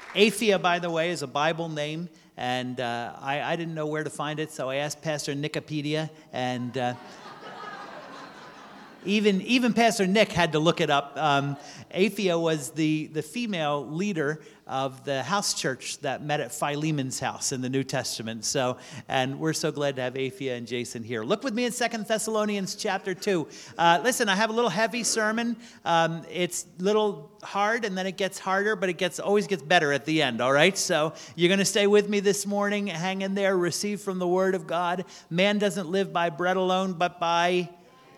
Aphia, by the way, is a Bible name, and I didn't know where to find it, so I asked Pastor Nicopedia, and even Pastor Nick had to look it up. Aphia was the female leader of the house church that met at Philemon's house in the New Testament. And we're so glad to have Aphia and Jason here. Look with me in 2 Thessalonians chapter 2. Listen, I have a little heavy sermon. It's a little hard, and then it gets harder, but it always gets better at the end, all right? So you're going to stay with me this morning. Hang in there. Receive from the Word of God. Man doesn't live by bread alone, but by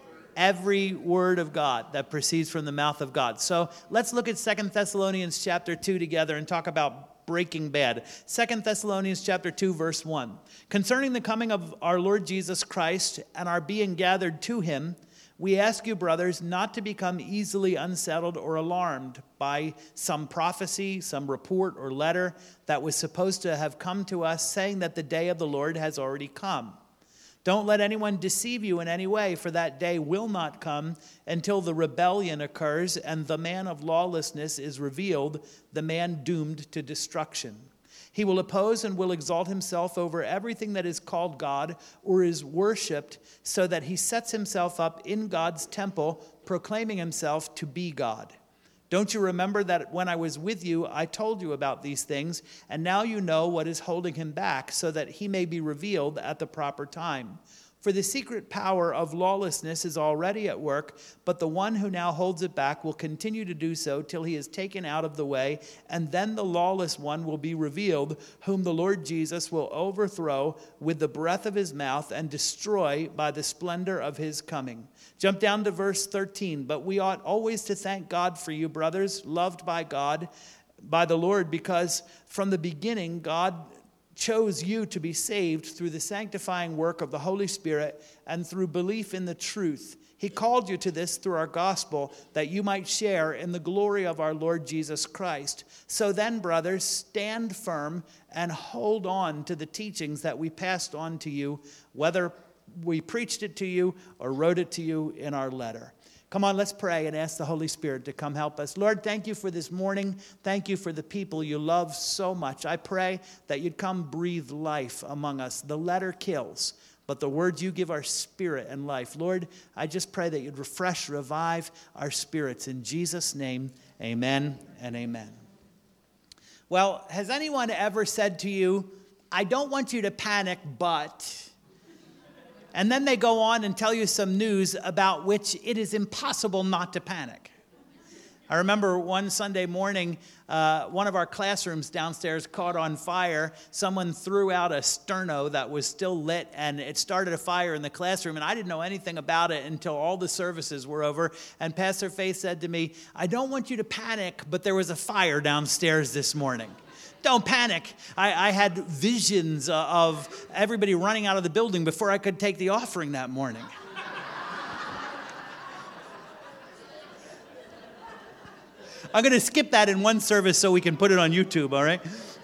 every word of God that proceeds from the mouth of God. So let's look at 2 Thessalonians chapter 2 together and talk about Breaking Bad. 2 Thessalonians chapter 2, verse 1. Concerning the coming of our Lord Jesus Christ and our being gathered to him, we ask you, brothers, not to become easily unsettled or alarmed by some prophecy, some report or letter that was supposed to have come to us saying that the day of the Lord has already come. Don't let anyone deceive you in any way, for that day will not come until the rebellion occurs and the man of lawlessness is revealed, the man doomed to destruction. He will oppose and will exalt himself over everything that is called God or is worshipped, so that he sets himself up in God's temple, proclaiming himself to be God. Don't you remember that when I was with you, I told you about these things, and now you know what is holding him back, so that he may be revealed at the proper time. For the secret power of lawlessness is already at work, but the one who now holds it back will continue to do so till he is taken out of the way, and then the lawless one will be revealed, whom the Lord Jesus will overthrow with the breath of his mouth and destroy by the splendor of his coming. Jump down to verse 13. But we ought always to thank God for you, brothers, loved by God, by the Lord, because from the beginning God chose you to be saved through the sanctifying work of the Holy Spirit and through belief in the truth. He called you to this through our gospel, that you might share in the glory of our Lord Jesus Christ. So then, brothers, stand firm and hold on to the teachings that we passed on to you, whether we preached it to you or wrote it to you in our letter. Come on, let's pray and ask the Holy Spirit to come help us. Lord, thank you for this morning. Thank you for the people you love so much. I pray that you'd come breathe life among us. The letter kills, but the words you give are spirit and life. Lord, I just pray that you'd refresh, revive our spirits. In Jesus' name, amen and amen. Well, has anyone ever said to you, I don't want you to panic, but... And then they go on and tell you some news about which it is impossible not to panic. I remember one Sunday morning, one of our classrooms downstairs caught on fire. Someone threw out a sterno that was still lit, and it started a fire in the classroom. And I didn't know anything about it until all the services were over. And Pastor Faith said to me, I don't want you to panic, but there was a fire downstairs this morning. Don't panic. I had visions of everybody running out of the building before I could take the offering that morning. I'm going to skip that in one service so we can put it on YouTube, all right?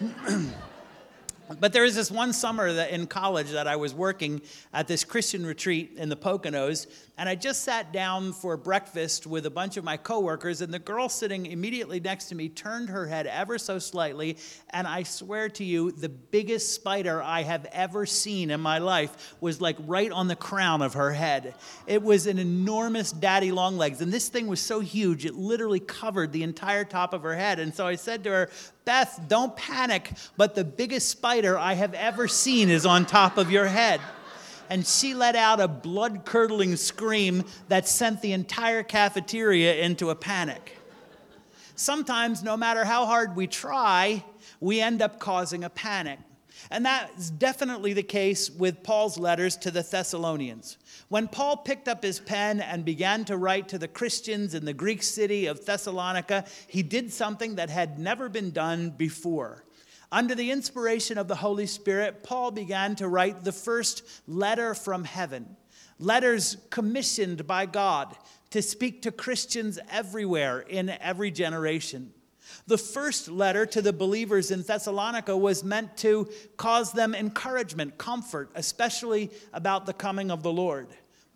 But there was this one summer in college that I was working at this Christian retreat in the Poconos, and I just sat down for breakfast with a bunch of my coworkers, and the girl sitting immediately next to me turned her head ever so slightly, and I swear to you, the biggest spider I have ever seen in my life was like right on the crown of her head. It was an enormous daddy long legs, and this thing was so huge, it literally covered the entire top of her head. And so I said to her, Beth, don't panic, but the biggest spider I have ever seen is on top of your head. And she let out a blood-curdling scream that sent the entire cafeteria into a panic. Sometimes, no matter how hard we try, we end up causing a panic. And that's definitely the case with Paul's letters to the Thessalonians. When Paul picked up his pen and began to write to the Christians in the Greek city of Thessalonica, he did something that had never been done before. Under the inspiration of the Holy Spirit, Paul began to write the first letter from heaven. Letters commissioned by God to speak to Christians everywhere in every generation. The first letter to the believers in Thessalonica was meant to cause them encouragement, comfort, especially about the coming of the Lord.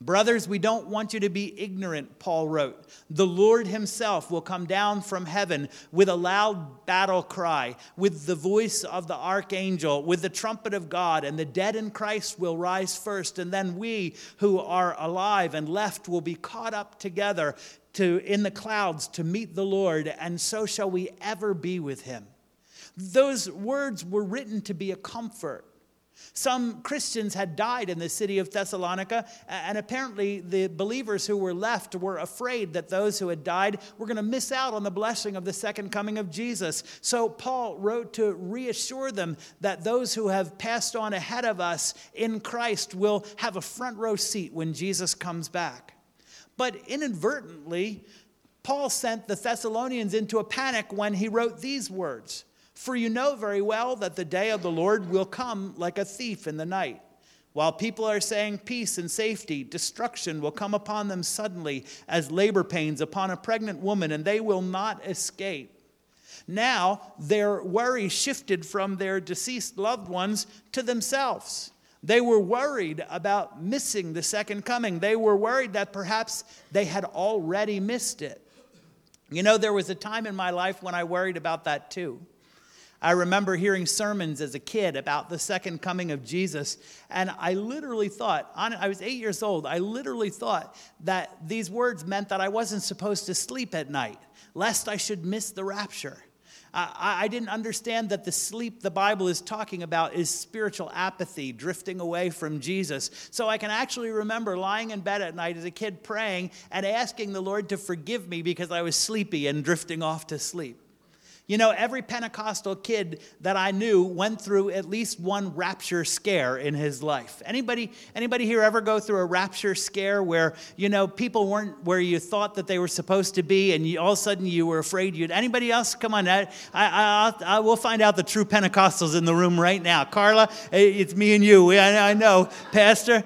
Brothers, we don't want you to be ignorant, Paul wrote. The Lord himself will come down from heaven with a loud battle cry, with the voice of the archangel, with the trumpet of God, and the dead in Christ will rise first, and then we who are alive and left will be caught up together in the clouds to meet the Lord, and so shall we ever be with him. Those words were written to be a comfort. Some Christians had died in the city of Thessalonica, and apparently the believers who were left were afraid that those who had died were going to miss out on the blessing of the second coming of Jesus. So Paul wrote to reassure them that those who have passed on ahead of us in Christ will have a front row seat when Jesus comes back. But inadvertently, Paul sent the Thessalonians into a panic when he wrote these words. For you know very well that the day of the Lord will come like a thief in the night. While people are saying peace and safety, destruction will come upon them suddenly as labor pains upon a pregnant woman, and they will not escape. Now their worry shifted from their deceased loved ones to themselves. They were worried about missing the second coming. They were worried that perhaps they had already missed it. You know, there was a time in my life when I worried about that too. I remember hearing sermons as a kid about the second coming of Jesus, and I literally thought, I was 8 years old, I literally thought that these words meant that I wasn't supposed to sleep at night, lest I should miss the rapture. I didn't understand that the sleep the Bible is talking about is spiritual apathy, drifting away from Jesus. So I can actually remember lying in bed at night as a kid praying and asking the Lord to forgive me because I was sleepy and drifting off to sleep. You know, every Pentecostal kid that I knew went through at least one rapture scare in his life. Anybody here ever go through a rapture scare where, you know, people weren't where you thought that they were supposed to be, and all of a sudden you were afraid you'd... Anybody else? Come on, I will find out the true Pentecostals in the room right now. Carla, it's me and you. I know, Pastor.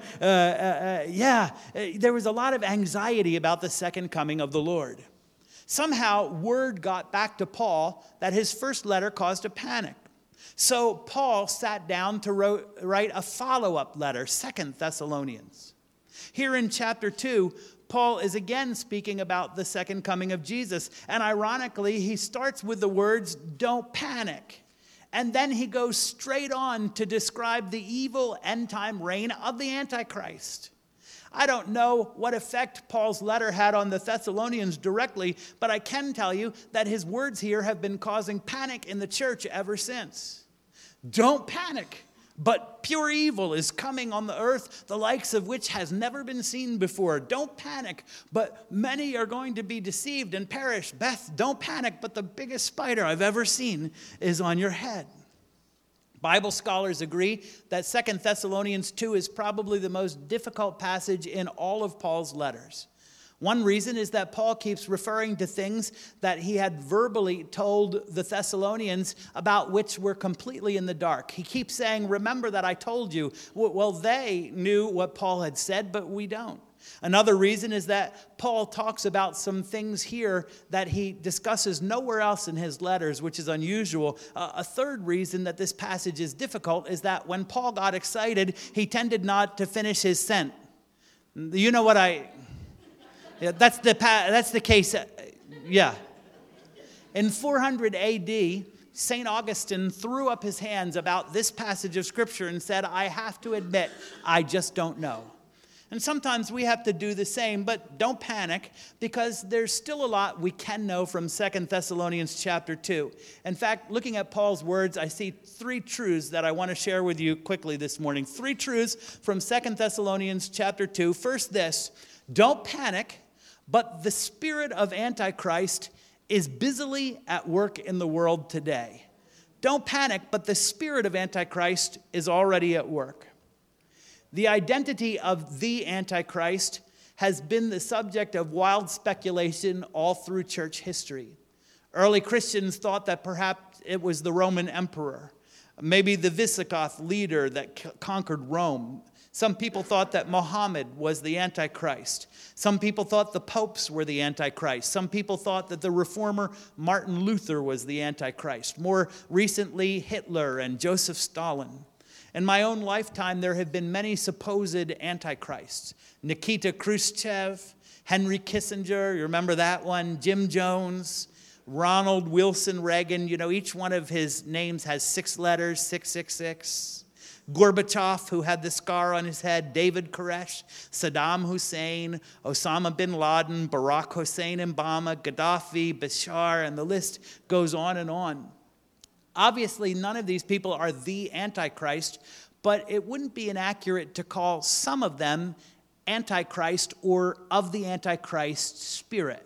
There was a lot of anxiety about the second coming of the Lord. Somehow, word got back to Paul that his first letter caused a panic. So Paul sat down to write a follow-up letter, 2 Thessalonians. Here in chapter 2, Paul is again speaking about the second coming of Jesus. And ironically, he starts with the words, "Don't panic." And then he goes straight on to describe the evil end-time reign of the Antichrist. I don't know what effect Paul's letter had on the Thessalonians directly, but I can tell you that his words here have been causing panic in the church ever since. Don't panic, but pure evil is coming on the earth, the likes of which has never been seen before. Don't panic, but many are going to be deceived and perish. Beth, don't panic, but the biggest spider I've ever seen is on your head. Bible scholars agree that 2 Thessalonians 2 is probably the most difficult passage in all of Paul's letters. One reason is that Paul keeps referring to things that he had verbally told the Thessalonians about which were completely in the dark. He keeps saying, "Remember that I told you." Well, they knew what Paul had said, but we don't. Another reason is that Paul talks about some things here that he discusses nowhere else in his letters, which is unusual. A third reason that this passage is difficult is that when Paul got excited, he tended not to finish his sentence. You know what that's the case. In 400 AD, St. Augustine threw up his hands about this passage of Scripture and said, "I have to admit, I just don't know." And sometimes we have to do the same, but don't panic, because there's still a lot we can know from 2 Thessalonians chapter 2. In fact, looking at Paul's words, I see 3 truths that I want to share with you quickly this morning. 3 truths from 2 Thessalonians chapter 2. First, this: don't panic, but the spirit of Antichrist is busily at work in the world today. Don't panic, but the spirit of Antichrist is already at work. The identity of the Antichrist has been the subject of wild speculation all through church history. Early Christians thought that perhaps it was the Roman emperor, maybe the Visigoth leader that conquered Rome. Some people thought that Muhammad was the Antichrist. Some people thought the popes were the Antichrist. Some people thought that the reformer Martin Luther was the Antichrist. More recently, Hitler and Joseph Stalin. In my own lifetime, there have been many supposed antichrists. Nikita Khrushchev, Henry Kissinger, you remember that one? Jim Jones, Ronald Wilson Reagan. You know, each one of his names has 6 letters, 666. Gorbachev, who had the scar on his head, David Koresh, Saddam Hussein, Osama bin Laden, Barack Hussein Obama, Gaddafi, Bashar, and the list goes on and on. Obviously, none of these people are the Antichrist, but it wouldn't be inaccurate to call some of them Antichrist or of the Antichrist spirit.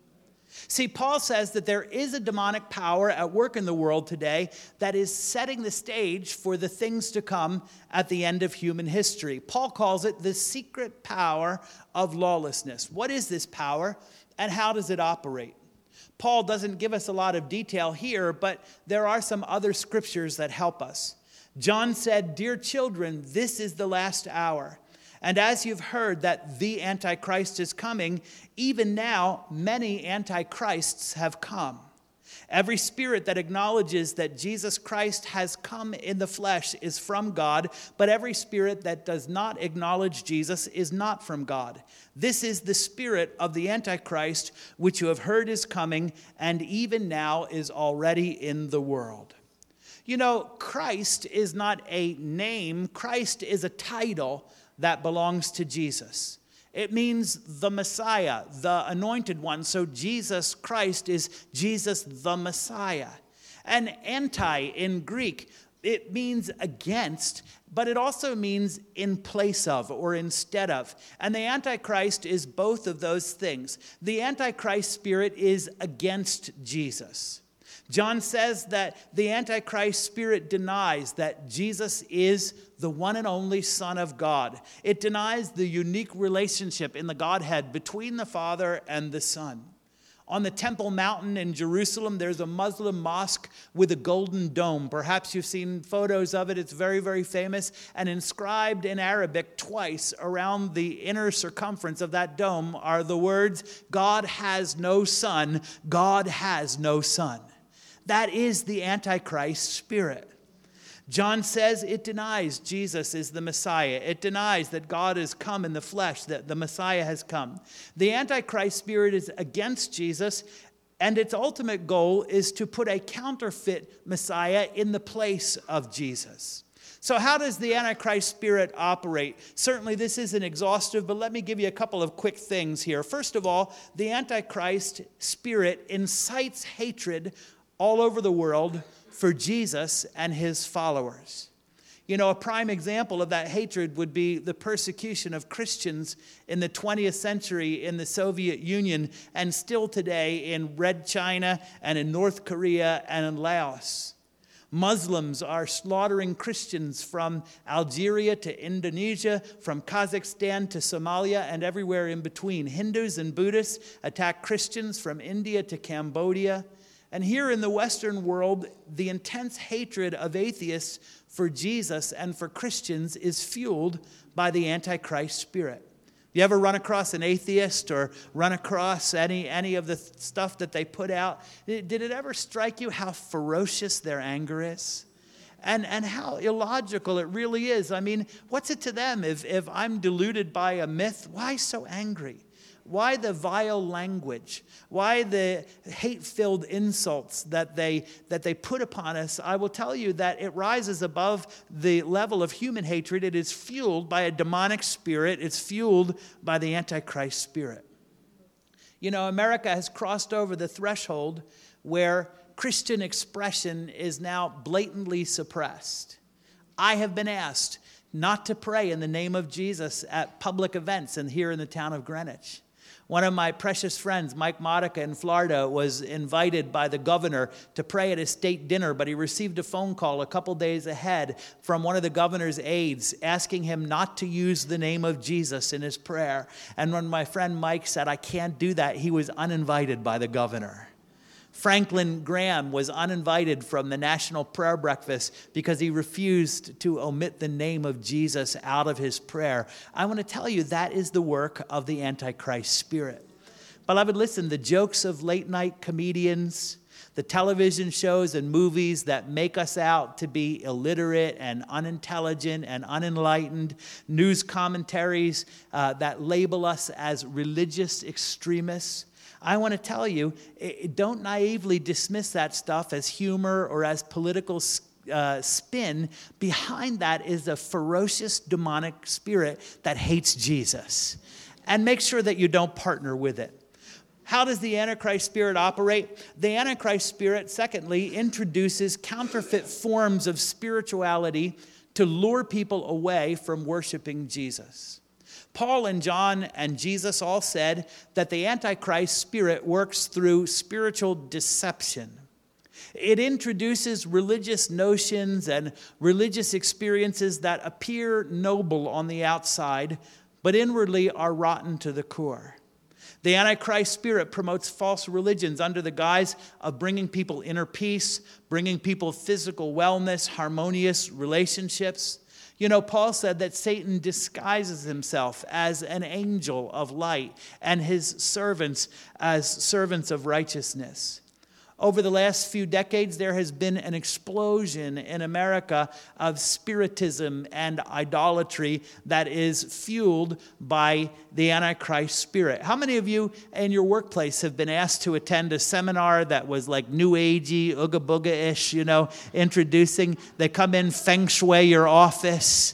See, Paul says that there is a demonic power at work in the world today that is setting the stage for the things to come at the end of human history. Paul calls it the secret power of lawlessness. What is this power and how does it operate? Paul doesn't give us a lot of detail here, but there are some other scriptures that help us. John said, "Dear children, this is the last hour. And as you've heard that the Antichrist is coming, even now many Antichrists have come. Every spirit that acknowledges that Jesus Christ has come in the flesh is from God, but every spirit that does not acknowledge Jesus is not from God. This is the spirit of the Antichrist, which you have heard is coming, and even now is already in the world." You know, Christ is not a name. Christ is a title that belongs to Jesus. It means the Messiah, the anointed one. So Jesus Christ is Jesus the Messiah. And anti in Greek, it means against, but it also means in place of or instead of. And the Antichrist is both of those things. The Antichrist spirit is against Jesus. John says that the Antichrist spirit denies that Jesus is the one and only Son of God. It denies the unique relationship in the Godhead between the Father and the Son. On the Temple Mountain in Jerusalem, there's a Muslim mosque with a golden dome. Perhaps you've seen photos of it. It's very, very famous. And inscribed in Arabic twice around the inner circumference of that dome are the words, "God has no son, God has no son." That is the Antichrist spirit. John says it denies Jesus is the Messiah. It denies that God has come in the flesh, that the Messiah has come. The Antichrist spirit is against Jesus, and its ultimate goal is to put a counterfeit Messiah in the place of Jesus. So how does the Antichrist spirit operate? Certainly this isn't exhaustive, but let me give you a couple of quick things here. First of all, the Antichrist spirit incites hatred all over the world for Jesus and his followers. You know, a prime example of that hatred would be the persecution of Christians in the 20th century in the Soviet Union and still today in Red China and in North Korea and in Laos. Muslims are slaughtering Christians from Algeria to Indonesia, from Kazakhstan to Somalia, and everywhere in between. Hindus and Buddhists attack Christians from India to Cambodia. And here in the Western world, the intense hatred of atheists for Jesus and for Christians is fueled by the Antichrist spirit. You ever run across an atheist or run across any of the stuff that they put out? Did it ever strike you how ferocious their anger is? And how illogical it really is. I mean, what's it to them if I'm deluded by a myth? Why so angry? Why the vile language? Why the hate-filled insults that they put upon us? I will tell you that it rises above the level of human hatred. It is fueled by a demonic spirit. It's fueled by the Antichrist spirit. You know, America has crossed over the threshold where Christian expression is now blatantly suppressed. I have been asked not to pray in the name of Jesus at public events and here in the town of Greenwich. One of my precious friends, Mike Modica in Florida, was invited by the governor to pray at a state dinner, but he received a phone call a couple days ahead from one of the governor's aides asking him not to use the name of Jesus in his prayer. And when my friend Mike said, "I can't do that," he was uninvited by the governor. Franklin Graham was uninvited from the National Prayer Breakfast because he refused to omit the name of Jesus out of his prayer. I want to tell you that is the work of the Antichrist spirit. Beloved, listen, the jokes of late night comedians, the television shows and movies that make us out to be illiterate and unintelligent and unenlightened, news commentaries that label us as religious extremists. I want to tell you, don't naively dismiss that stuff as humor or as political spin. Behind that is a ferocious demonic spirit that hates Jesus. And make sure that you don't partner with it. How does the Antichrist spirit operate? The Antichrist spirit, secondly, introduces counterfeit forms of spirituality to lure people away from worshiping Jesus. Paul and John and Jesus all said that the Antichrist spirit works through spiritual deception. It introduces religious notions and religious experiences that appear noble on the outside, but inwardly are rotten to the core. The Antichrist spirit promotes false religions under the guise of bringing people inner peace, bringing people physical wellness, harmonious relationships. You know, Paul said that Satan disguises himself as an angel of light and his servants as servants of righteousness. Over the last few decades, there has been an explosion in America of spiritism and idolatry that is fueled by the Antichrist spirit. How many of you in your workplace have been asked to attend a seminar that was like New Agey, Ooga Booga-ish, introducing? They come in, feng shui your office.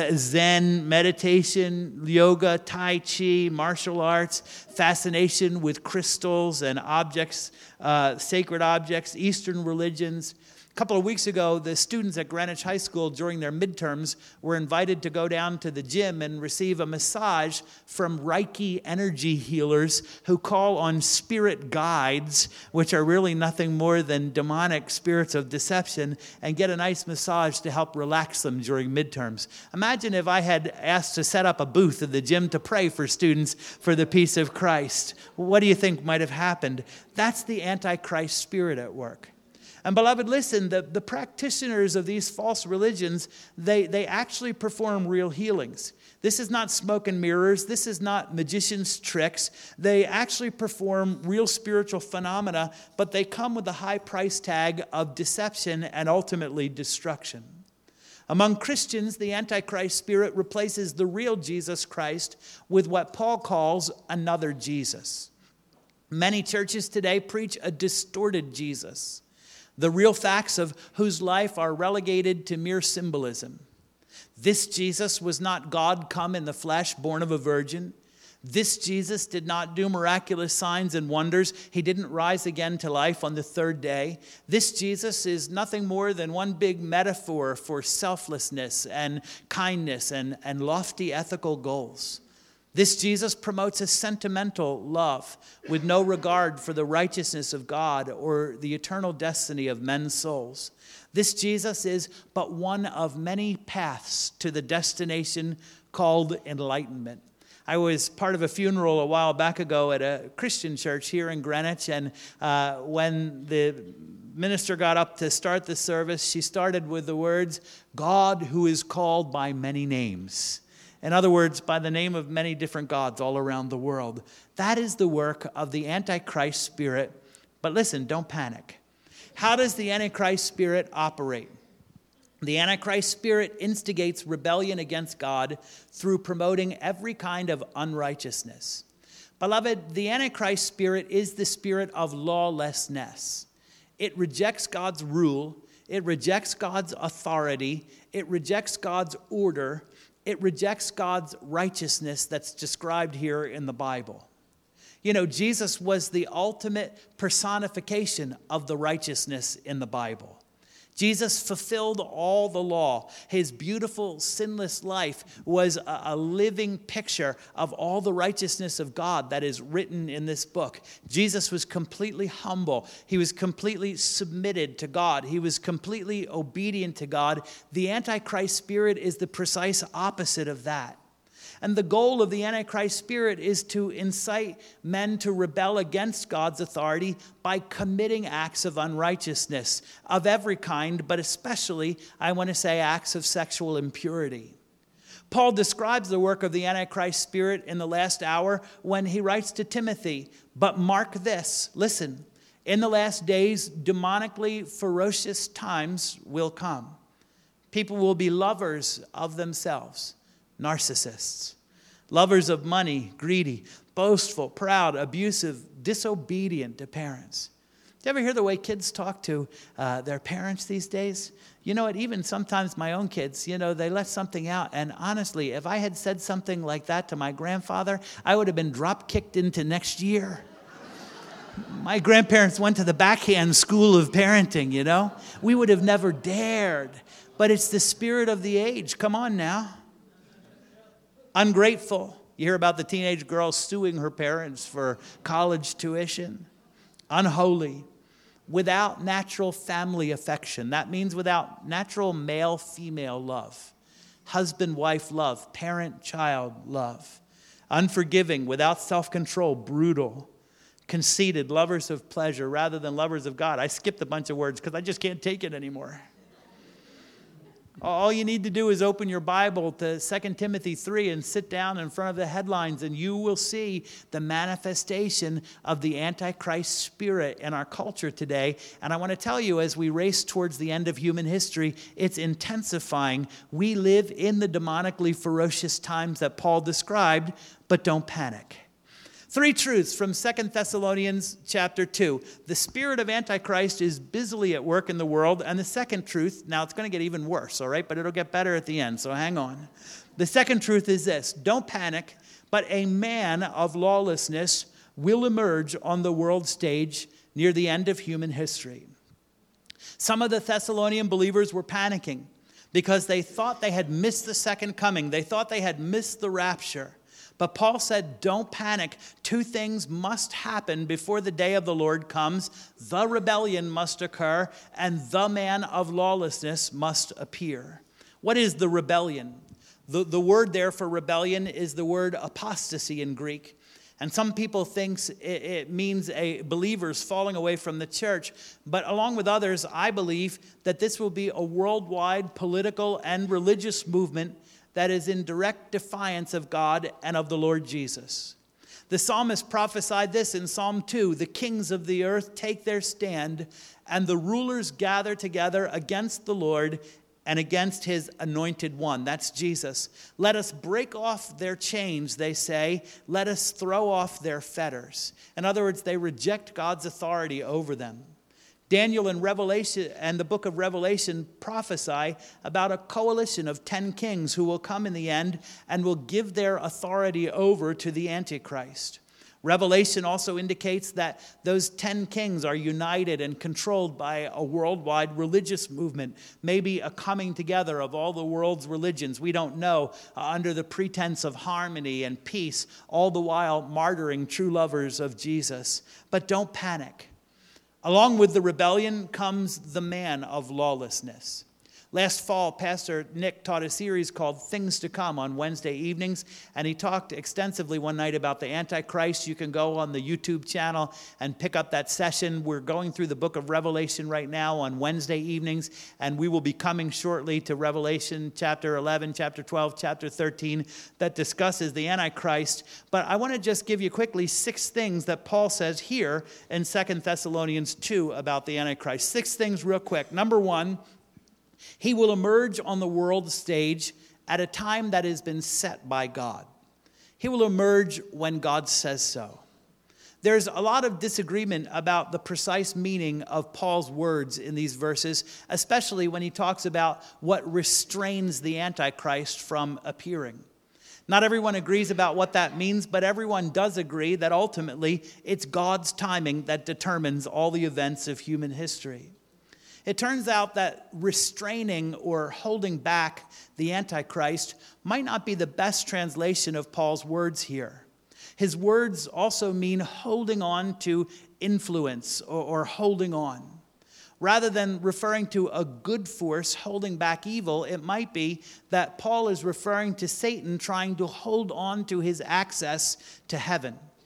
Zen, meditation, yoga, Tai Chi, martial arts, fascination with crystals and objects, sacred objects, Eastern religions. A couple of weeks ago, the students at Greenwich High School during their midterms were invited to go down to the gym and receive a massage from Reiki energy healers who call on spirit guides, which are really nothing more than demonic spirits of deception, and get a nice massage to help relax them during midterms. Imagine if I had asked to set up a booth at the gym to pray for students for the peace of Christ. What do you think might have happened? That's the Antichrist spirit at work. And beloved, listen, the practitioners of these false religions, they actually perform real healings. This is not smoke and mirrors. This is not magician's tricks. They actually perform real spiritual phenomena, but they come with a high price tag of deception and ultimately destruction. Among Christians, the Antichrist spirit replaces the real Jesus Christ with what Paul calls another Jesus. Many churches today preach a distorted Jesus, the real facts of whose life are relegated to mere symbolism. This Jesus was not God come in the flesh, born of a virgin. This Jesus did not do miraculous signs and wonders. He didn't rise again to life on the third day. This Jesus is nothing more than one big metaphor for selflessness and kindness and lofty ethical goals. This Jesus promotes a sentimental love with no regard for the righteousness of God or the eternal destiny of men's souls. This Jesus is but one of many paths to the destination called enlightenment. I was part of a funeral a while back ago at a Christian church here in Greenwich, and when the minister got up to start the service, she started with the words, "God who is called by many names." In other words, by the name of many different gods all around the world. That is the work of the Antichrist spirit. But listen, don't panic. How does the Antichrist spirit operate? The Antichrist spirit instigates rebellion against God through promoting every kind of unrighteousness. Beloved, the Antichrist spirit is the spirit of lawlessness. It rejects God's rule. It rejects God's authority. It rejects God's order. It rejects God's righteousness that's described here in the Bible. You know, Jesus was the ultimate personification of the righteousness in the Bible. Jesus fulfilled all the law. His beautiful, sinless life was a living picture of all the righteousness of God that is written in this book. Jesus was completely humble. He was completely submitted to God. He was completely obedient to God. The Antichrist spirit is the precise opposite of that. And the goal of the Antichrist spirit is to incite men to rebel against God's authority by committing acts of unrighteousness of every kind, but especially, I want to say, acts of sexual impurity. Paul describes the work of the Antichrist spirit in the last hour when he writes to Timothy, "But mark this," listen, In the last days, demonically ferocious times will come. People will be lovers of themselves, narcissists, lovers of money, greedy, boastful, proud, abusive, disobedient to parents. Do you ever hear the way kids talk to their parents these days? You know what, even sometimes my own kids, they let something out. And honestly, if I had said something like that to my grandfather, I would have been drop-kicked into next year. My grandparents went to the backhand school of parenting, We would have never dared. But it's the spirit of the age. Come on now. Ungrateful. You hear about the teenage girl suing her parents for college tuition. Unholy. Without natural family affection. That means without natural male-female love. Husband-wife love. Parent-child love. Unforgiving. Without self-control. Brutal. Conceited, lovers of pleasure rather than lovers of God. I skipped a bunch of words because I just can't take it anymore. All you need to do is open your Bible to 2 Timothy 3 and sit down in front of the headlines, and you will see the manifestation of the Antichrist spirit in our culture today. And I want to tell you, as we race towards the end of human history, it's intensifying. We live in the demonically ferocious times that Paul described, but don't panic. 3 truths from 2 Thessalonians chapter 2. The spirit of Antichrist is busily at work in the world. And the second truth, now it's going to get even worse, all right? But it'll get better at the end, so hang on. The second truth is this: don't panic, but a man of lawlessness will emerge on the world stage near the end of human history. Some of the Thessalonian believers were panicking because they thought they had missed the second coming. They thought they had missed the rapture. But Paul said, don't panic. 2 things must happen before the day of the Lord comes. The rebellion must occur, and the man of lawlessness must appear. What is the rebellion? The word there for rebellion is the word apostasy in Greek. And some people think it means a believers falling away from the church. But along with others, I believe that this will be a worldwide political and religious movement that is in direct defiance of God and of the Lord Jesus. The psalmist prophesied this in Psalm 2. The kings of the earth take their stand, and the rulers gather together against the Lord and against his anointed one. That's Jesus. Let us break off their chains, they say. Let us throw off their fetters. In other words, they reject God's authority over them. Daniel and Revelation and the book of Revelation prophesy about a coalition of 10 kings who will come in the end and will give their authority over to the Antichrist. Revelation also indicates that those 10 kings are united and controlled by a worldwide religious movement, maybe a coming together of all the world's religions. We don't know, under the pretense of harmony and peace, all the while martyring true lovers of Jesus. But don't panic. Along with the rebellion comes the man of lawlessness. Last fall, Pastor Nick taught a series called Things to Come on Wednesday evenings, and he talked extensively one night about the Antichrist. You can go on the YouTube channel and pick up that session. We're going through the book of Revelation right now on Wednesday evenings, and we will be coming shortly to Revelation chapter 11, chapter 12, chapter 13 that discusses the Antichrist. But I want to just give you quickly 6 things that Paul says here in 2 Thessalonians 2 about the Antichrist. 6 things real quick. Number 1, he will emerge on the world stage at a time that has been set by God. He will emerge when God says so. There's a lot of disagreement about the precise meaning of Paul's words in these verses, especially when he talks about what restrains the Antichrist from appearing. Not everyone agrees about what that means, but everyone does agree that ultimately it's God's timing that determines all the events of human history. It turns out that restraining or holding back the Antichrist might not be the best translation of Paul's words here. His words also mean holding on to influence or holding on. Rather than referring to a good force holding back evil, it might be that Paul is referring to Satan trying to hold on to his access to heaven.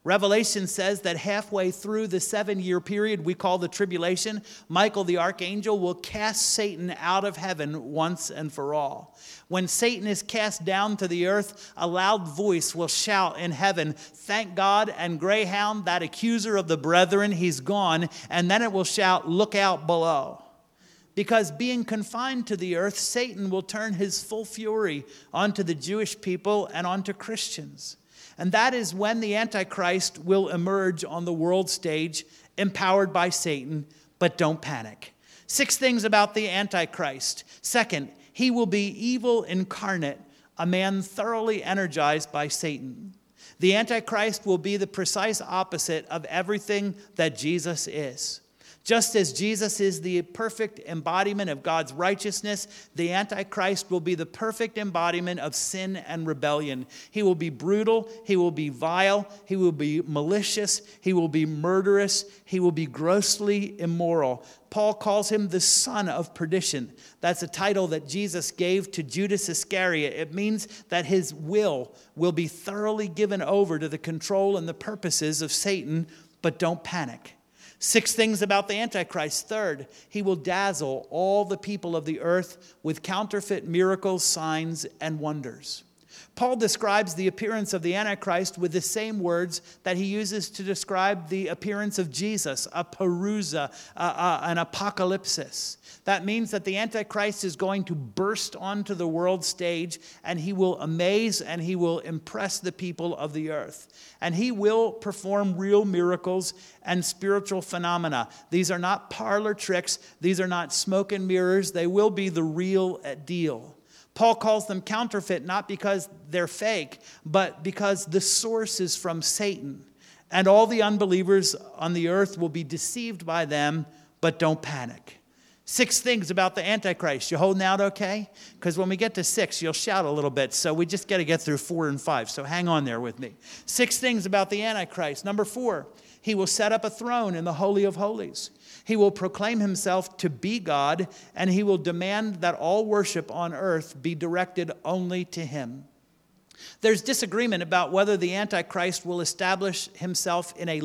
Revelation says that halfway through the 7-year period we call the tribulation, Michael the archangel will cast Satan out of heaven once and for all. When Satan is cast down to the earth, a loud voice will shout in heaven, "Thank God, and Greyhound, that accuser of the brethren, he's gone." And then it will shout, "Look out below." Because being confined to the earth, Satan will turn his full fury onto the Jewish people and onto Christians. And that is when the Antichrist will emerge on the world stage, empowered by Satan. But don't panic. 6 things about the Antichrist. Second, he will be evil incarnate, a man thoroughly energized by Satan. The Antichrist will be the precise opposite of everything that Jesus is. Just as Jesus is the perfect embodiment of God's righteousness, the Antichrist will be the perfect embodiment of sin and rebellion. He will be brutal, he will be vile, he will be malicious, he will be murderous, he will be grossly immoral. Paul calls him the son of perdition. That's a title that Jesus gave to Judas Iscariot. It means that his will be thoroughly given over to the control and the purposes of Satan, but don't panic. 6 things about the Antichrist. Third, he will dazzle all the people of the earth with counterfeit miracles, signs, and wonders. Paul describes the appearance of the Antichrist with the same words that he uses to describe the appearance of Jesus, a parousia, an apocalypsis. That means that the Antichrist is going to burst onto the world stage, and he will amaze and he will impress the people of the earth. And he will perform real miracles and spiritual phenomena. These are not parlor tricks. These are not smoke and mirrors. They will be the real deal. Paul calls them counterfeit not because they're fake, but because the source is from Satan. And all the unbelievers on the earth will be deceived by them, but don't panic. 6 things about the Antichrist. You holding out okay? Because when we get to 6, you'll shout a little bit. So we just got to get through 4 and 5. So hang on there with me. 6 things about the Antichrist. Number 4, he will set up a throne in the Holy of Holies. He will proclaim himself to be God, and he will demand that all worship on earth be directed only to him. There's disagreement about whether the Antichrist will establish himself in the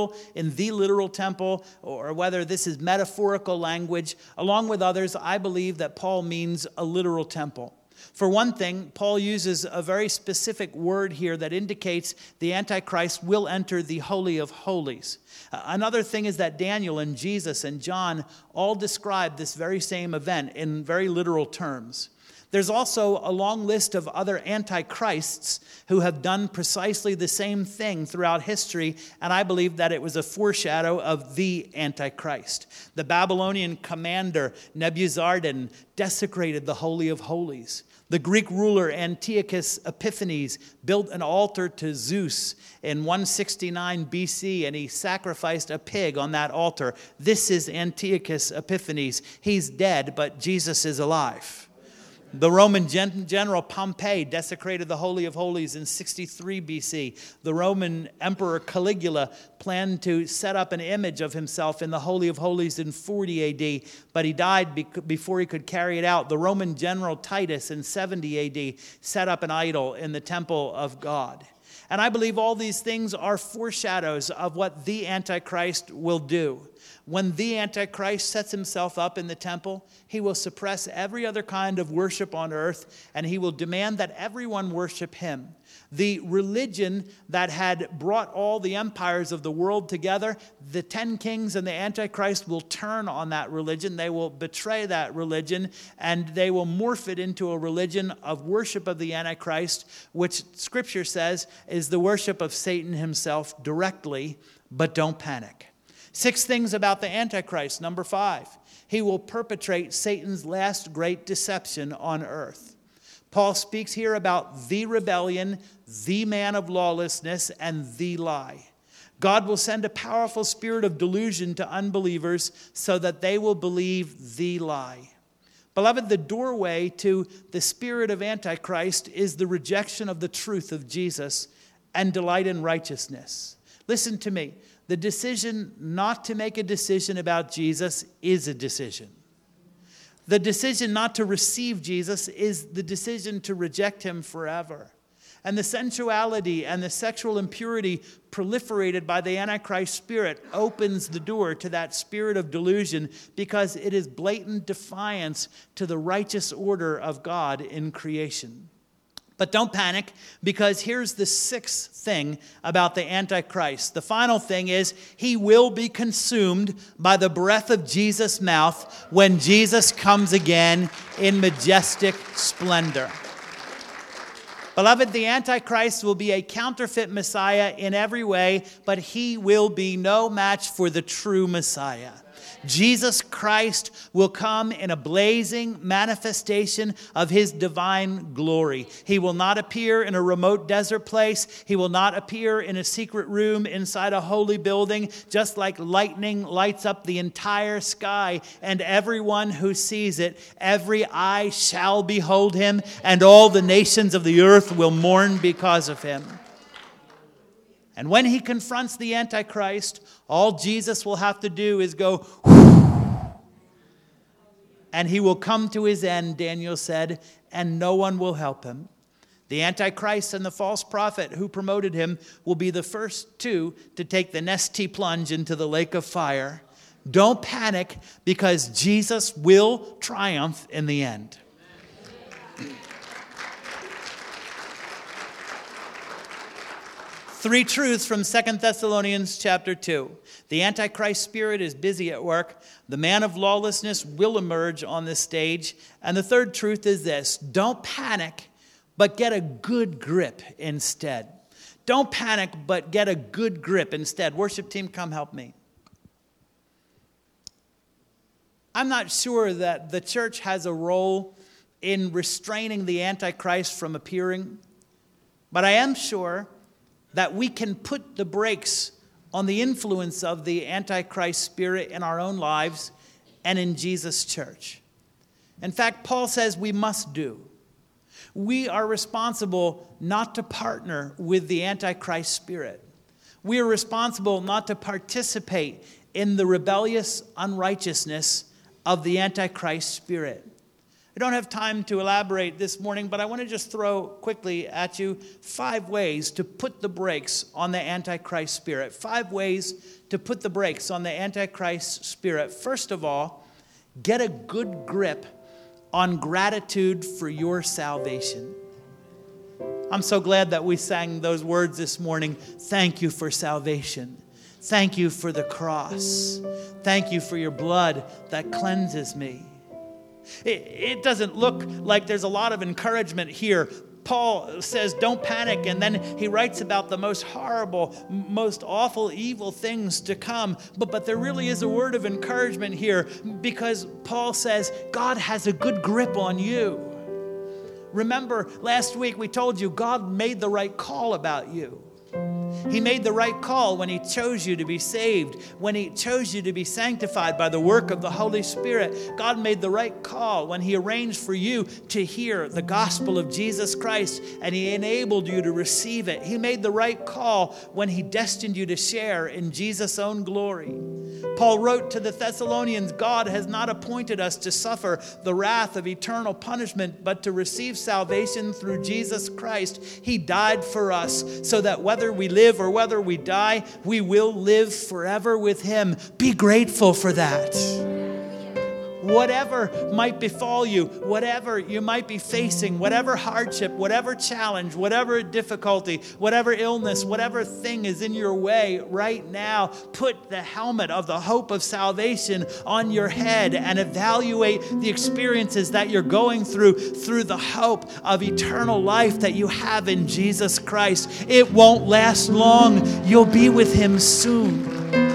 literal temple, or whether this is metaphorical language. Along with others, I believe that Paul means a literal temple. For one thing, Paul uses a very specific word here that indicates the Antichrist will enter the Holy of Holies. Another thing is that Daniel and Jesus and John all describe this very same event in very literal terms. There's also a long list of other antichrists who have done precisely the same thing throughout history, and I believe that it was a foreshadow of the Antichrist. The Babylonian commander Nebuzaradan desecrated the Holy of Holies. The Greek ruler Antiochus Epiphanes built an altar to Zeus in 169 BC, and he sacrificed a pig on that altar. This is Antiochus Epiphanes. He's dead, but Jesus is alive. The Roman general Pompey desecrated the Holy of Holies in 63 BC. The Roman Emperor Caligula planned to set up an image of himself in the Holy of Holies in 40 AD, but he died before he could carry it out. The Roman general Titus in 70 AD set up an idol in the temple of God. And I believe all these things are foreshadows of what the Antichrist will do. When the Antichrist sets himself up in the temple, he will suppress every other kind of worship on earth, and he will demand that everyone worship him. The religion that had brought all the empires of the world together, the 10 kings and the Antichrist will turn on that religion. They will betray that religion, and they will morph it into a religion of worship of the Antichrist, which Scripture says is the worship of Satan himself directly, but don't panic. 6 things about the Antichrist. Number 5, he will perpetrate Satan's last great deception on earth. Paul speaks here about the rebellion, the man of lawlessness, and the lie. God will send a powerful spirit of delusion to unbelievers so that they will believe the lie. Beloved, the doorway to the spirit of Antichrist is the rejection of the truth of Jesus and delight in righteousness. Listen to me. The decision not to make a decision about Jesus is a decision. The decision not to receive Jesus is the decision to reject him forever. And the sensuality and the sexual impurity proliferated by the Antichrist spirit opens the door to that spirit of delusion, because it is blatant defiance to the righteous order of God in creation. But don't panic, because here's the sixth thing about the Antichrist. The final thing is, he will be consumed by the breath of Jesus' mouth when Jesus comes again in majestic splendor. Beloved, the Antichrist will be a counterfeit Messiah in every way, but he will be no match for the true Messiah. Jesus Christ will come in a blazing manifestation of his divine glory. He will not appear in a remote desert place. He will not appear in a secret room inside a holy building, just like lightning lights up the entire sky, and everyone who sees it, every eye shall behold him, and all the nations of the earth will mourn because of him. And when he confronts the Antichrist, all Jesus will have to do is go, and he will come to his end, Daniel said, and no one will help him. The Antichrist and the false prophet who promoted him will be the first two to take the nasty plunge into the lake of fire. Don't panic, because Jesus will triumph in the end. Three truths from 2 Thessalonians chapter 2. The Antichrist spirit is busy at work. The man of lawlessness will emerge on this stage. And the third truth is this: don't panic, but get a good grip instead. Don't panic, but get a good grip instead. Worship team, come help me. I'm not sure that the church has a role in restraining the Antichrist from appearing, but I am sure that we can put the brakes on the influence of the Antichrist spirit in our own lives and in Jesus' church. In fact, Paul says we must do. We are responsible not to partner with the Antichrist spirit. We are responsible not to participate in the rebellious unrighteousness of the Antichrist spirit. I don't have time to elaborate this morning, but I want to just throw quickly at you 5 ways to put the brakes on the Antichrist spirit. 5 ways to put the brakes on the Antichrist spirit. First of all, get a good grip on gratitude for your salvation. I'm so glad that we sang those words this morning. Thank you for salvation. Thank you for the cross. Thank you for your blood that cleanses me. It doesn't look like there's a lot of encouragement here. Paul says, don't panic, and then he writes about the most horrible, most awful, evil things to come. But there really is a word of encouragement here, because Paul says, God has a good grip on you. Remember, last week we told you God made the right call about you. He made the right call when he chose you to be saved, when he chose you to be sanctified by the work of the Holy Spirit. God made the right call when he arranged for you to hear the gospel of Jesus Christ, and he enabled you to receive it. He made the right call when he destined you to share in Jesus' own glory. Paul wrote to the Thessalonians, God has not appointed us to suffer the wrath of eternal punishment, but to receive salvation through Jesus Christ. He died for us so that whether we live or whether we die, we will live forever with him. Be grateful for that. Whatever might befall you, whatever you might be facing, whatever hardship, whatever challenge, whatever difficulty, whatever illness, whatever thing is in your way right now, put the helmet of the hope of salvation on your head and evaluate the experiences that you're going through the hope of eternal life that you have in Jesus Christ. It won't last long. You'll be with him soon.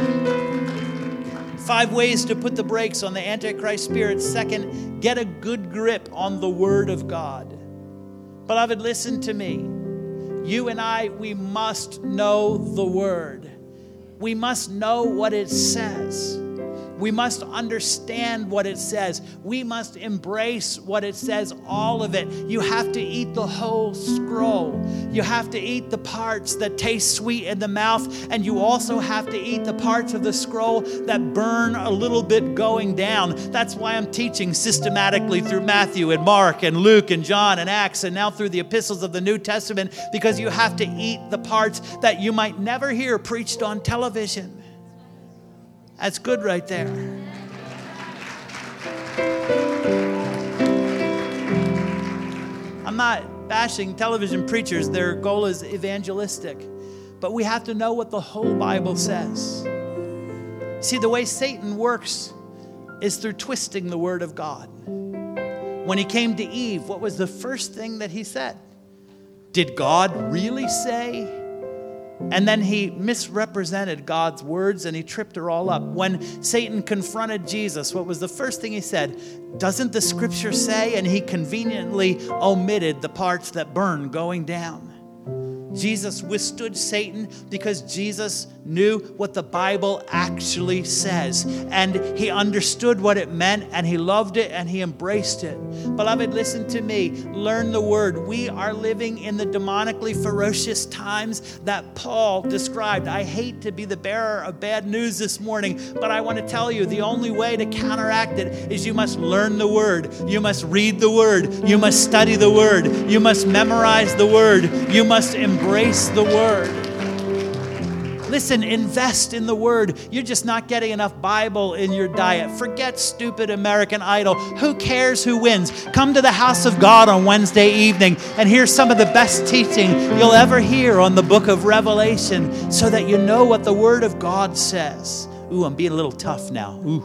5 ways to put the brakes on the Antichrist spirit. Second, get a good grip on the Word of God. Beloved, listen to me. You and I, we must know the Word. We must know what it says. We must understand what it says. We must embrace what it says, all of it. You have to eat the whole scroll. You have to eat the parts that taste sweet in the mouth, and you also have to eat the parts of the scroll that burn a little bit going down. That's why I'm teaching systematically through Matthew and Mark and Luke and John and Acts and now through the epistles of the New Testament, because you have to eat the parts that you might never hear preached on television. That's good right there. I'm not bashing television preachers. Their goal is evangelistic. But we have to know what the whole Bible says. See, the way Satan works is through twisting the Word of God. When he came to Eve, what was the first thing that he said? Did God really say? And then he misrepresented God's words and he tripped her all up. When Satan confronted Jesus, what was the first thing he said? Doesn't the scripture say? And he conveniently omitted the parts that burn going down. Jesus withstood Satan because Jesus knew what the Bible actually says. And he understood what it meant, and he loved it, and he embraced it. Beloved, listen to me. Learn the word. We are living in the demonically ferocious times that Paul described. I hate to be the bearer of bad news this morning, but I want to tell you the only way to counteract it is you must learn the word. You must read the word. You must study the word. You must memorize the word. You must embrace the word. Listen, invest in the word. You're just not getting enough Bible in your diet. Forget stupid American Idol. Who cares who wins? Come to the house of God on Wednesday evening and hear some of the best teaching you'll ever hear on the book of Revelation so that you know what the word of God says. Ooh, I'm being a little tough now. Ooh.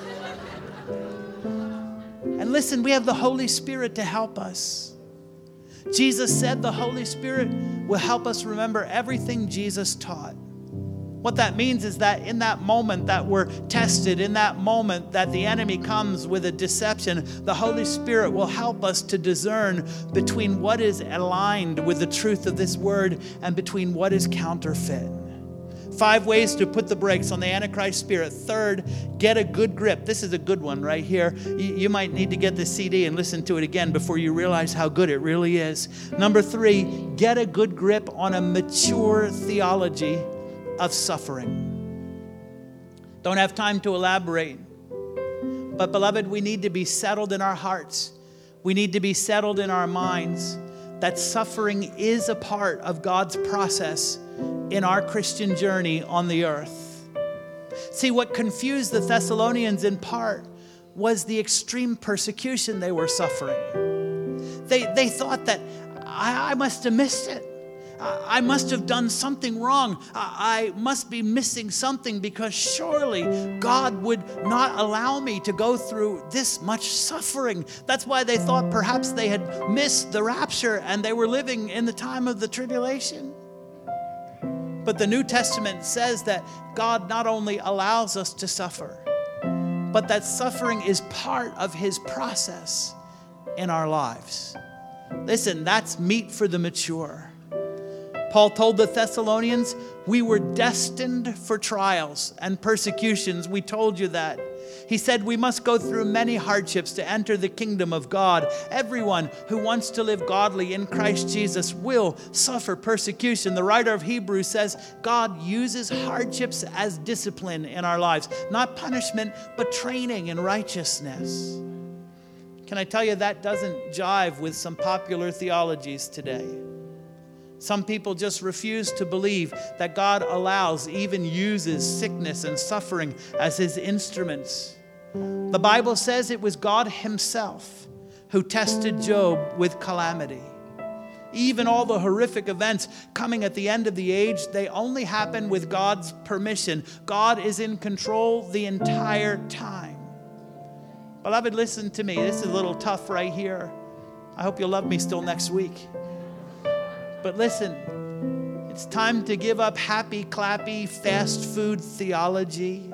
And listen, we have the Holy Spirit to help us. Jesus said the Holy Spirit will help us remember everything Jesus taught. What that means is that in that moment that we're tested, in that moment that the enemy comes with a deception, the Holy Spirit will help us to discern between what is aligned with the truth of this word and between what is counterfeit. 5 ways to put the brakes on the Antichrist spirit. Third, get a good grip. This is a good one right here. You might need to get this CD and listen to it again before you realize how good it really is. Number 3, get a good grip on a mature theology of suffering. Don't have time to elaborate. But beloved, we need to be settled in our hearts. We need to be settled in our minds that suffering is a part of God's process in our Christian journey on the earth. See, what confused the Thessalonians in part was the extreme persecution they were suffering. They thought that I must have missed it. I must have done something wrong. I must be missing something because surely God would not allow me to go through this much suffering. That's why they thought perhaps they had missed the rapture and they were living in the time of the tribulation. But the New Testament says that God not only allows us to suffer, but that suffering is part of his process in our lives. Listen, that's meat for the mature. Paul told the Thessalonians, we were destined for trials and persecutions. We told you that. He said we must go through many hardships to enter the kingdom of God. Everyone who wants to live godly in Christ Jesus will suffer persecution. The writer of Hebrews says God uses hardships as discipline in our lives. Not punishment, but training in righteousness. Can I tell you that doesn't jive with some popular theologies today? Some people just refuse to believe that God allows, even uses sickness and suffering as his instruments. The Bible says it was God himself who tested Job with calamity. Even all the horrific events coming at the end of the age, they only happen with God's permission. God is in control the entire time. Beloved, listen to me. This is a little tough right here. I hope you'll love me still next week. But listen, it's time to give up happy, clappy, fast food theology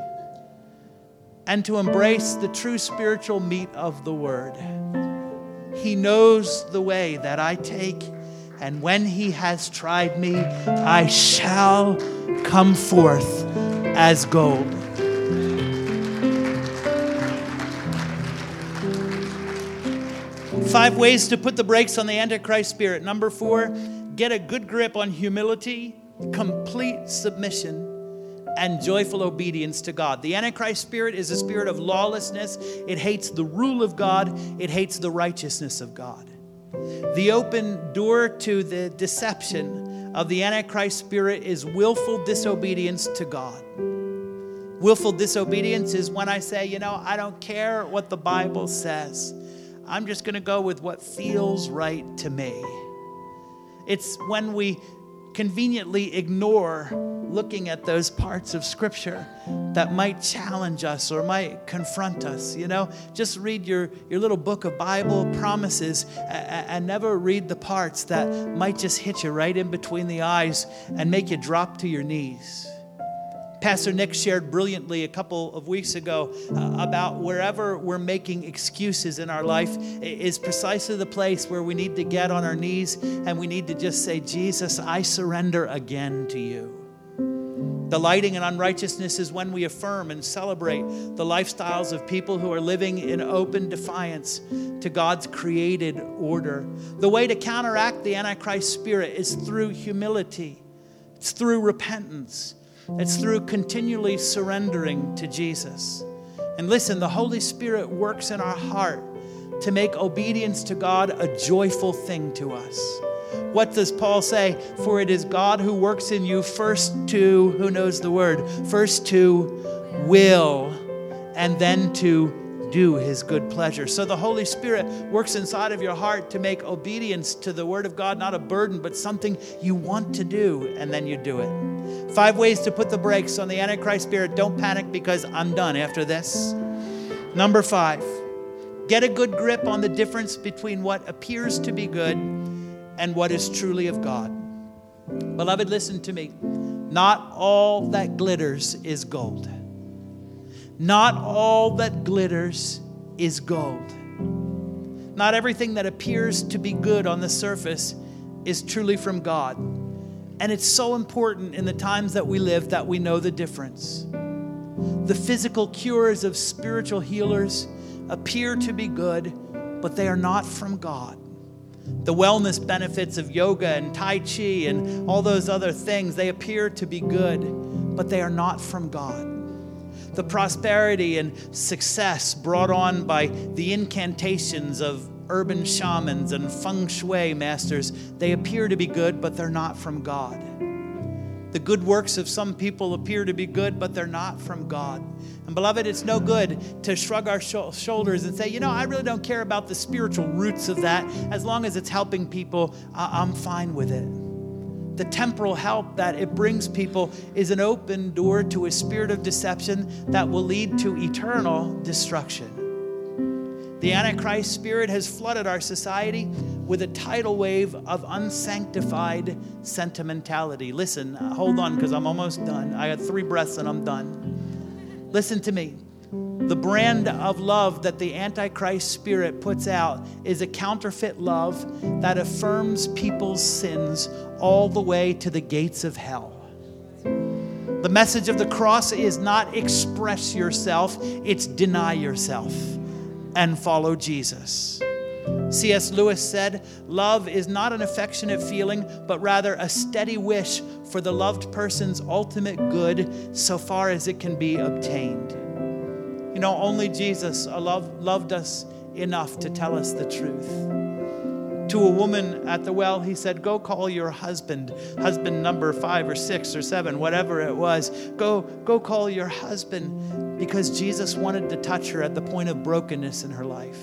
and to embrace the true spiritual meat of the word. He knows the way that I take, and when he has tried me, I shall come forth as gold. 5 ways to put the brakes on the Antichrist spirit. Number 4, get a good grip on humility, complete submission, and joyful obedience to God. The Antichrist spirit is a spirit of lawlessness. It hates the rule of God. It hates the righteousness of God. The open door to the deception of the Antichrist spirit is willful disobedience to God. Willful disobedience is when I say, I don't care what the Bible says. I'm just going to go with what feels right to me. It's when we conveniently ignore looking at those parts of Scripture that might challenge us or might confront us. Just read your little book of Bible promises and never read the parts that might just hit you right in between the eyes and make you drop to your knees. Pastor Nick shared brilliantly a couple of weeks ago about wherever we're making excuses in our life is precisely the place where we need to get on our knees and we need to just say, Jesus, I surrender again to you. Delighting in unrighteousness is when we affirm and celebrate the lifestyles of people who are living in open defiance to God's created order. The way to counteract the Antichrist spirit is through humility. It's through repentance. It's through continually surrendering to Jesus. And listen, the Holy Spirit works in our heart to make obedience to God a joyful thing to us. What does Paul say? For it is God who works in you first to, who knows the word? First to will, and then to do his good pleasure. So the Holy Spirit works inside of your heart to make obedience to the word of God not a burden, but something you want to do, and then you do it. 5 ways to put the brakes on the Antichrist spirit. Don't panic because I'm done after this. Number 5, get a good grip on the difference between what appears to be good and what is truly of God. Beloved, listen to me. Not all that glitters is gold. Not all that glitters is gold. Not everything that appears to be good on the surface is truly from God. And it's so important in the times that we live that we know the difference. The physical cures of spiritual healers appear to be good, but they are not from God. The wellness benefits of yoga and Tai Chi and all those other things, they appear to be good, but they are not from God. The prosperity and success brought on by the incantations of urban shamans and feng shui masters, they appear to be good, but they're not from God. The good works of some people appear to be good, but they're not from God. And beloved, it's no good to shrug our shoulders and say, I really don't care about the spiritual roots of that. As long as it's helping people, I'm fine with it. The temporal help that it brings people is an open door to a spirit of deception that will lead to eternal destruction. The Antichrist spirit has flooded our society with a tidal wave of unsanctified sentimentality. Listen, hold on, because I'm almost done. I got 3 breaths and I'm done. Listen to me. The brand of love that the Antichrist spirit puts out is a counterfeit love that affirms people's sins all the way to the gates of hell. The message of the cross is not express yourself, it's deny yourself and follow Jesus. C.S. Lewis said, love is not an affectionate feeling, but rather a steady wish for the loved person's ultimate good so far as it can be obtained. Only Jesus loved us enough to tell us the truth. To a woman at the well, he said, go call your husband number 5 or 6 or 7, whatever it was. Go call your husband, because Jesus wanted to touch her at the point of brokenness in her life.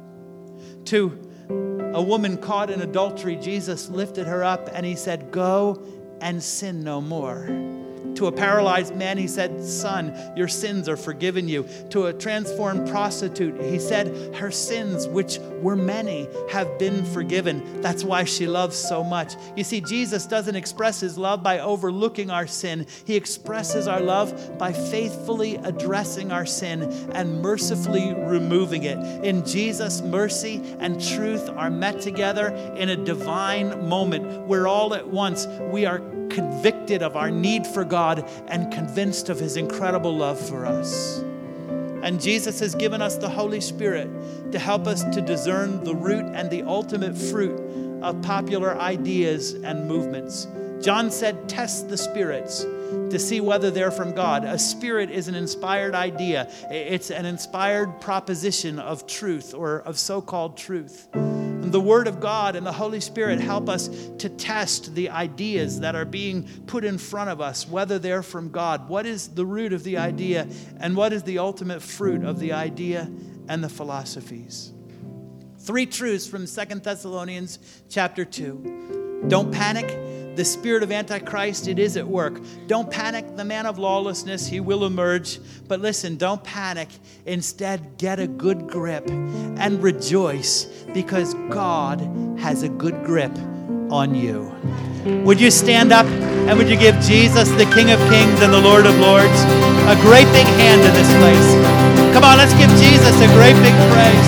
To a woman caught in adultery, Jesus lifted her up and he said, go and sin no more. To a paralyzed man, he said, son, your sins are forgiven you. To a transformed prostitute, he said, her sins, which were many, have been forgiven. That's why she loves so much. You see, Jesus doesn't express his love by overlooking our sin. He expresses our love by faithfully addressing our sin and mercifully removing it. In Jesus, mercy and truth are met together in a divine moment where all at once we are convicted of our need for God and convinced of his incredible love for us. And Jesus has given us the Holy Spirit to help us to discern the root and the ultimate fruit of popular ideas and movements. John said, test the spirits to see whether they're from God. A spirit is an inspired idea. It's an inspired proposition of truth or of so-called truth. And the Word of God and the Holy Spirit help us to test the ideas that are being put in front of us, whether they're from God. What is the root of the idea, and what is the ultimate fruit of the idea and the philosophies? 3 truths from 2 Thessalonians chapter 2. Don't panic. The spirit of Antichrist, it is at work. Don't panic. The man of lawlessness, he will emerge. But listen, don't panic. Instead, get a good grip and rejoice, because God has a good grip on you. Would you stand up and would you give Jesus, the King of Kings and the Lord of Lords, a great big hand in this place? Come on, let's give Jesus a great big praise.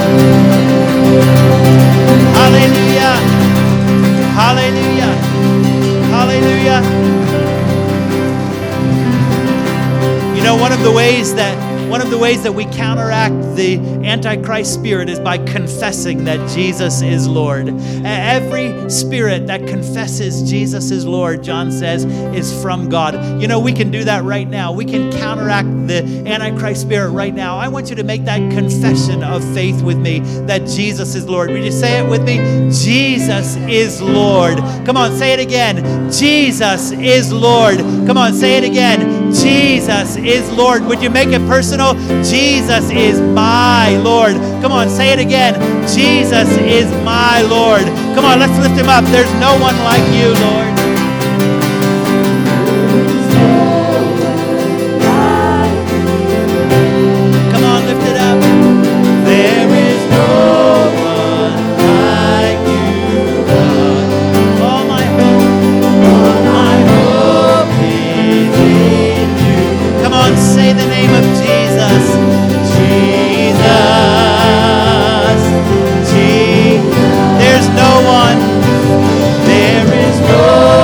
Hallelujah. Hallelujah. Hallelujah. You know, one of the ways that we counteract the Antichrist spirit is by confessing that Jesus is Lord. Every spirit that confesses Jesus is Lord, John says, is from God. You know, we can do that right now. We can counteract the Antichrist spirit right now. I want you to make that confession of faith with me, that Jesus is Lord. Would you say it with me? Jesus is Lord. Come on, say it again. Jesus is Lord. Come on, say it again. Jesus is Lord. Would you make it personal? Jesus is my Lord. Come on, say it again. Jesus is my Lord. Come on, let's lift him up. There's no one like you, Lord. Come on, lift it up. There is no one like you, God. All my hope is in you. Come on, say the name of Jesus. There's no one. There is no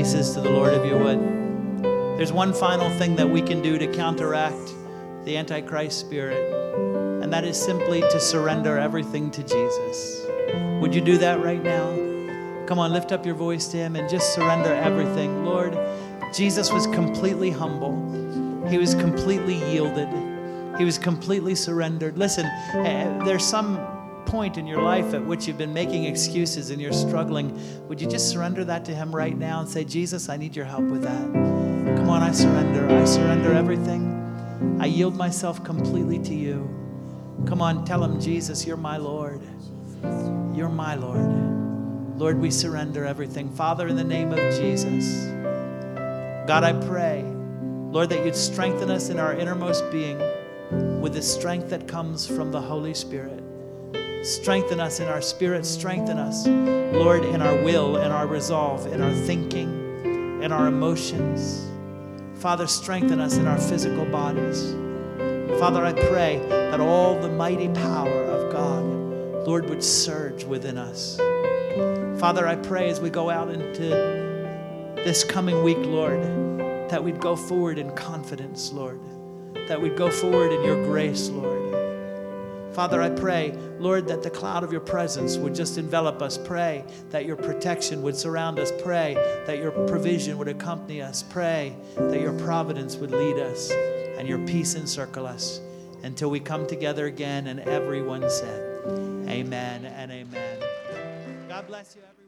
faces to the Lord if you would. There's one final thing that we can do to counteract the Antichrist spirit, and that is simply to surrender everything to Jesus. Would you do that right now? Come on, lift up your voice to him and just surrender everything. Lord, Jesus was completely humble. He was completely yielded. He was completely surrendered. Listen, there's some point in your life at which you've been making excuses and you're struggling. Would you just surrender that to him right now and say, Jesus, I need your help with that. Come on, I surrender. I surrender everything. I yield myself completely to you. Come on, tell him, Jesus, you're my Lord. You're my Lord. Lord, we surrender everything. Father, in the name of Jesus, God, I pray, Lord, that you'd strengthen us in our innermost being with the strength that comes from the Holy Spirit. Strengthen us in our spirit. Strengthen us, Lord, in our will, in our resolve, in our thinking, in our emotions. Father, strengthen us in our physical bodies. Father, I pray that all the mighty power of God, Lord, would surge within us. Father, I pray as we go out into this coming week, Lord, that we'd go forward in confidence, Lord, that we'd go forward in your grace, Lord. Father, I pray, Lord, that the cloud of your presence would just envelop us. Pray that your protection would surround us. Pray that your provision would accompany us. Pray that your providence would lead us and your peace encircle us until we come together again. And everyone said, amen and amen. God bless you, everyone.